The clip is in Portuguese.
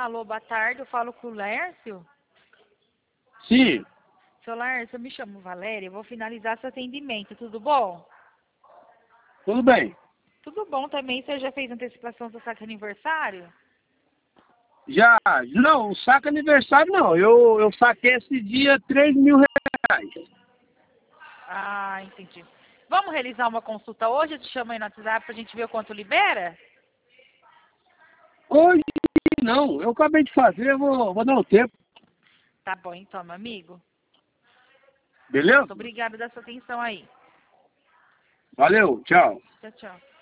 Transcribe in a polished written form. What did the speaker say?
Alô, boa tarde, eu falo com o Lércio. Sim, Seu Lércio, eu me chamo Valéria, eu vou finalizar seu atendimento, tudo bom? tudo bem. Tudo bom também, você já fez antecipação do saque aniversário? Já, não, o saco aniversário não. Eu saquei esse dia R$ 3.000. Ah, entendi. Vamos realizar uma consulta hoje? Eu te chamo aí no WhatsApp pra gente ver o quanto libera? Hoje não, eu acabei de fazer, eu vou dar um tempo, Tá bom, então, meu amigo. beleza? Muito obrigada da sua atenção aí. Valeu, tchau. Tchau, tchau.